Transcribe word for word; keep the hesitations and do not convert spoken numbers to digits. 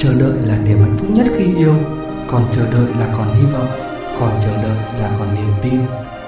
Chờ đợi là niềm hạnh phúc nhất khi yêu, còn chờ đợi là còn hy vọng, còn chờ đợi là còn niềm tin.